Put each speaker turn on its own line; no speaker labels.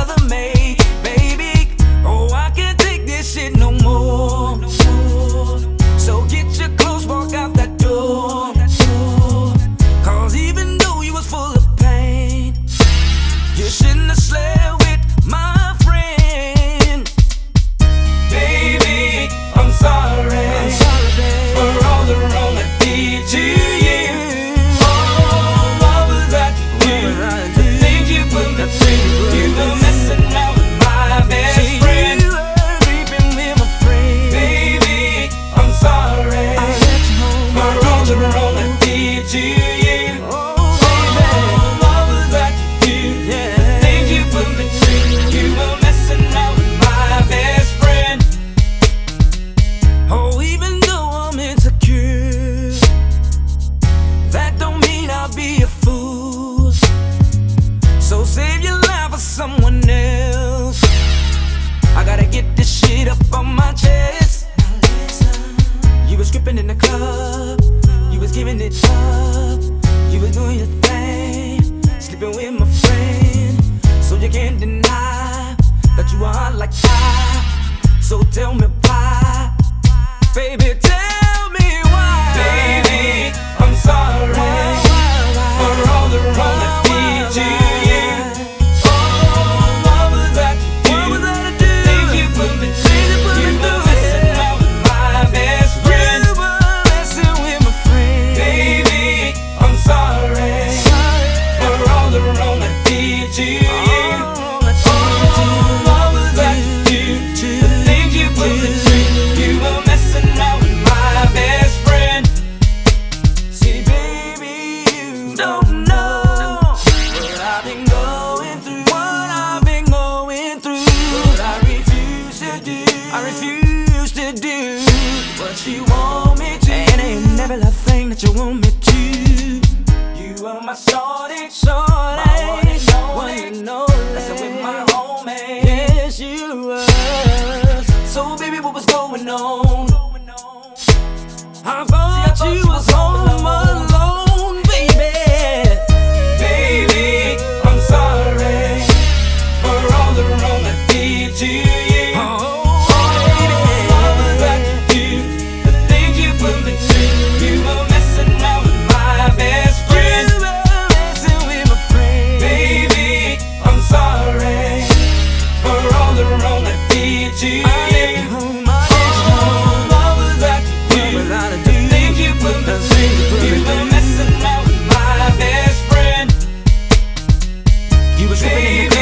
other mate, baby. Oh, I can't take this shit no more. So get your clothes, walk out that door. Cause even though you was full of pain, you shouldn't have slept with my friend. Baby, I'm sorry for all the wrong I did to you. All over that you, the things you put me through. You were messing out with my best friend. You were creeping with my friend. Baby, I'm sorry for all the wrong I did to you. All over that you, the things you put me through. You were messing out with my best friend. Oh, even though I'm insecure, that don't mean I'll be a fool. So save your life for someone else. I gotta get this shit up on my chest. You was stripping in the club, you was giving it up, you was doing your thing, sleeping with my friend. So you can't deny that you are like I. So tell me why, baby, tell me why. Baby, I'm sorry for all the wrong I did to you. All over that you, things you put me through. You were messing out with my best friend. You were messing with my friend. Baby, I'm sorry for all the wrong I did to you. All over that you, the things you put me through. You were messing out with my best friend. See, baby, you don't know what I've been going through. What I've been going through. But I refuse to do. I refuse to do what you want me to. And ain't never a thing that you want me to. You are my shorty, shorty, one and only. Messing with my homie. Yes, you were. So baby, what was going on? I thought you was home alone, baby. Baby, I'm sorry for all the wrong I did to you. All over that you, the things you put me through. You were messing out with my best friend. You were messing with my friend. Baby, I'm sorry for all the wrong I did to you. You were messing out with my best friend. You were tripping in the